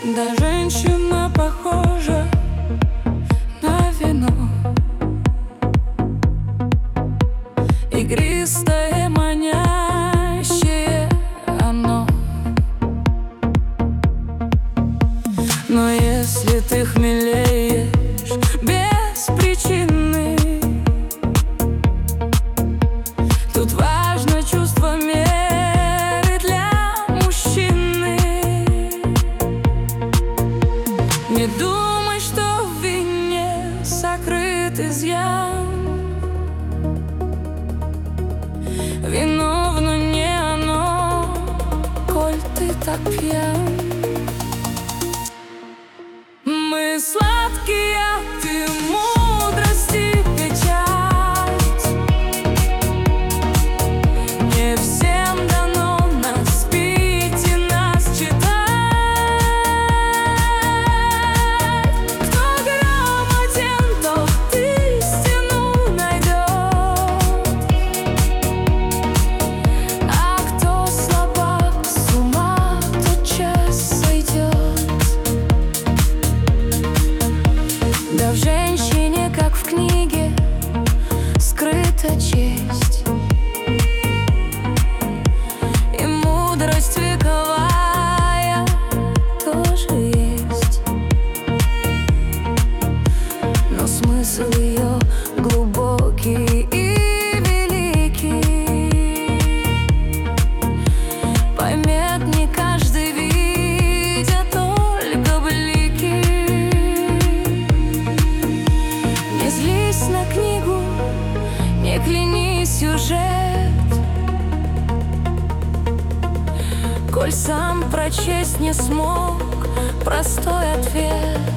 Да, женщина похожа на вино, игристое, манящее оно. Но если ты хмелеешь без причины, тут важно чувство меры для мужчины. Не думай, что в вине сокрыт изъян. Виновно не оно, коль ты так пьян. Мы сладкие, ты мудрость и печать. Не всем дано нас пить и нас читать. Кто грамотен, тот истину найдет, а кто слабак, с ума тотчас сойдет. Да, в женщине, как в книге, скрыта честь и мудрость вековая тоже есть. Но смысл ее глубокий и великий, поймет не каждый, видя только блики. Не злись на книгу, не кляни сюжет, коль сам прочесть не смог простой ответ.